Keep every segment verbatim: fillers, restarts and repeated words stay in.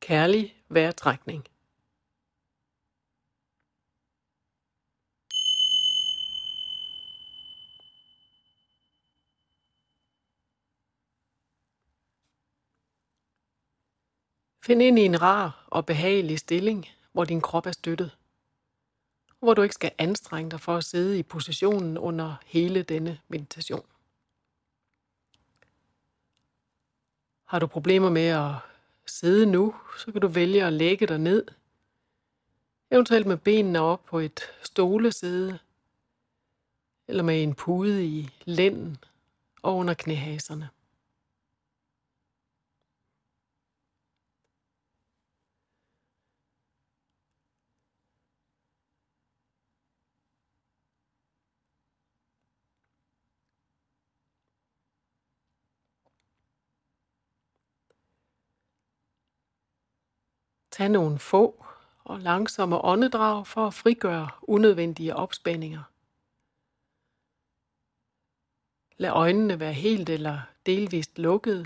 Kærlig vejrtrækning. Find ind i en rar og behagelig stilling, hvor din krop er støttet. Hvor du ikke skal anstrenge dig for at sidde i positionen under hele denne meditation. Har du problemer med at sidde nu, så kan du vælge at lægge dig ned. Eventuelt med benene op på et stolesæde, eller med en pude i lænden og under knæhaserne. Tag nogle få og langsomme åndedrag for at frigøre unødvendige opspændinger. Lad øjnene være helt eller delvist lukkede.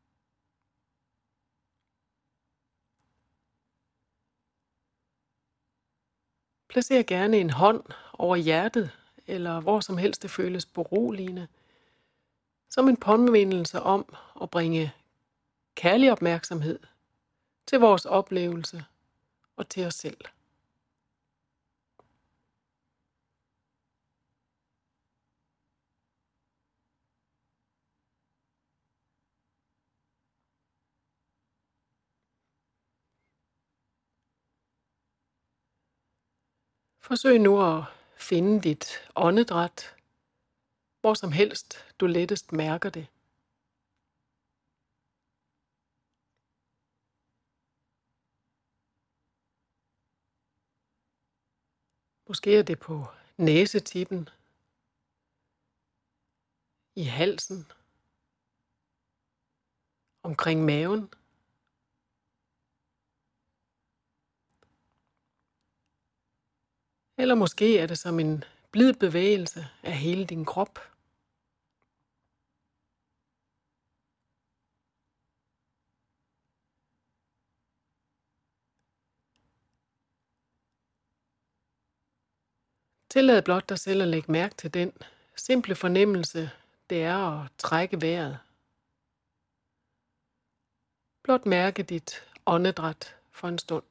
Placer gerne en hånd over hjertet, eller hvor som helst det føles beroligende, som en påmindelse om at bringe kærlig opmærksomhed til vores oplevelse og til os selv. Forsøg nu at finde dit åndedræt, hvor som helst du lettest mærker det. Måske er det på næsetippen, i halsen, omkring maven. Eller måske er det som en blid bevægelse af hele din krop. Tillad blot dig selv at lægge mærke til den simple fornemmelse, det er at trække vejret. Blot mærke dit åndedræt for en stund.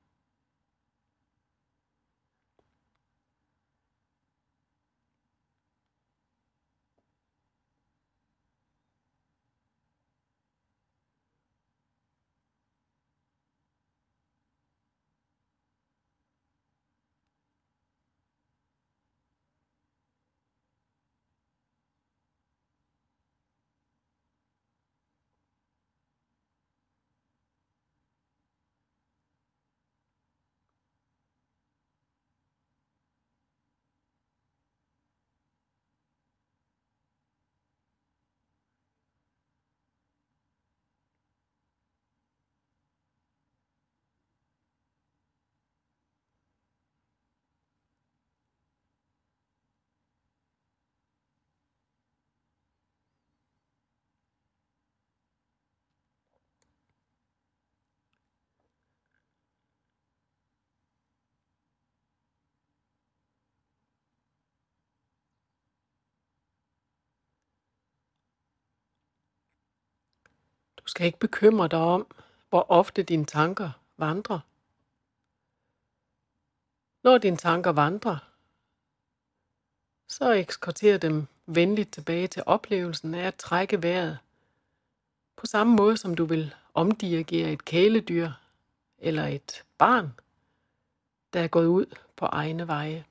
Du skal ikke bekymre dig om, hvor ofte dine tanker vandrer. Når dine tanker vandrer, så eskorter dem venligt tilbage til oplevelsen af at trække vejret, på samme måde som du vil omdirigere et kæledyr eller et barn, der er gået ud på egne veje.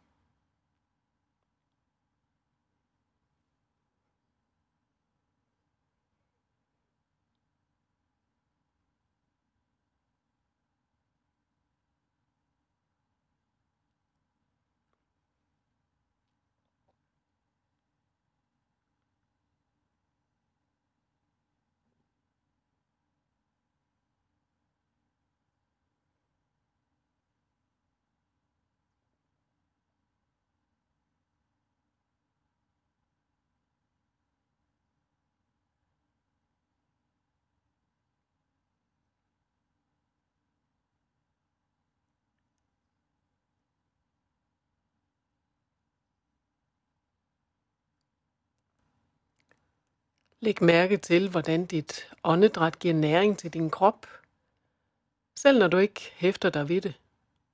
Læg mærke til, hvordan dit åndedræt giver næring til din krop, selv når du ikke hæfter dig ved det.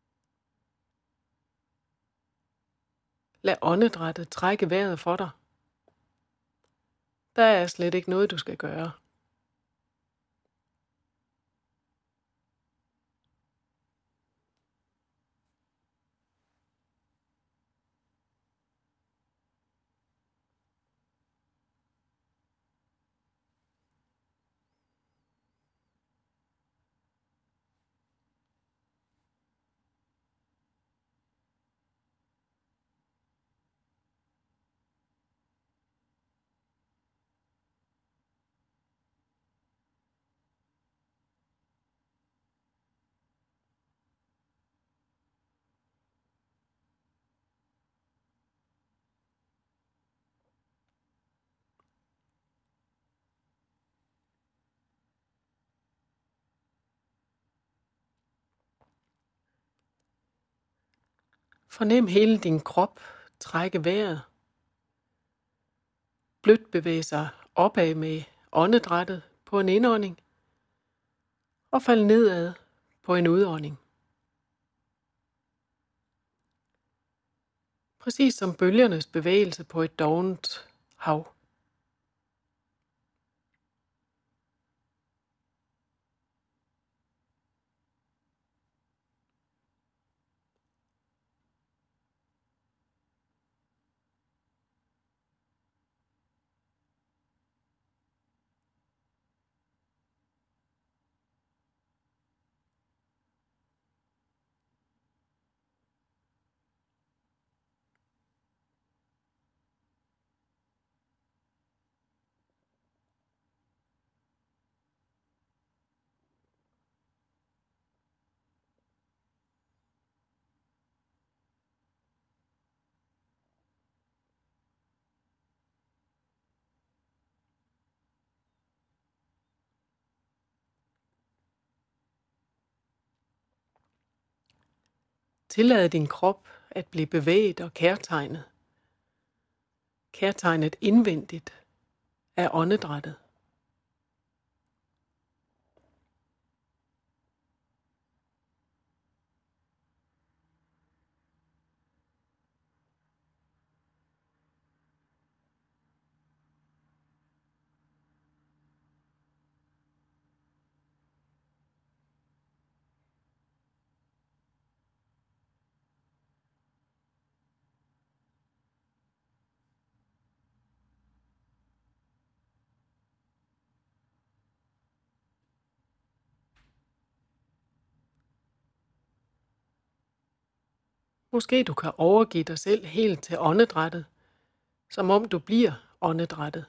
Lad åndedrættet trække vejret for dig. Der er slet ikke noget, du skal gøre. Fornem hele din krop trække vejret. Blødt bevæge sig opad med åndedrættet på en indånding og fald nedad på en udånding. Præcis som bølgernes bevægelse på et dovent hav. Tillad din krop at blive bevæget og kærtegnet. Kærtegnet indvendigt af åndedrættet. Måske du kan overgive dig selv helt til åndedrættet, som om du bliver åndedrættet.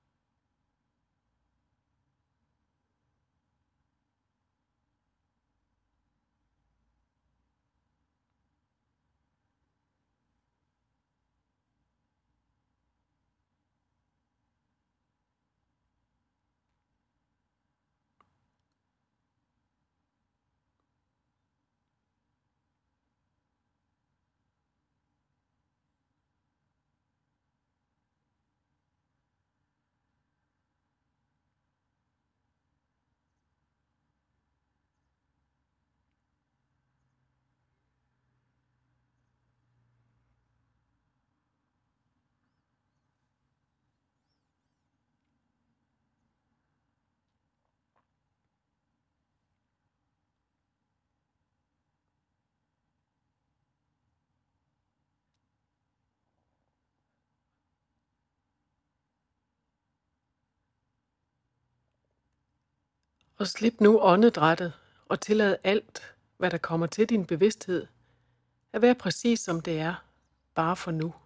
Og slip nu åndedrættet og tillad alt, hvad der kommer til din bevidsthed, at være præcis som det er, bare for nu.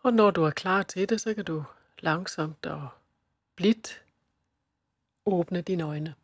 Og når du er klar til det, så kan du langsomt og blidt åbne dine øjne.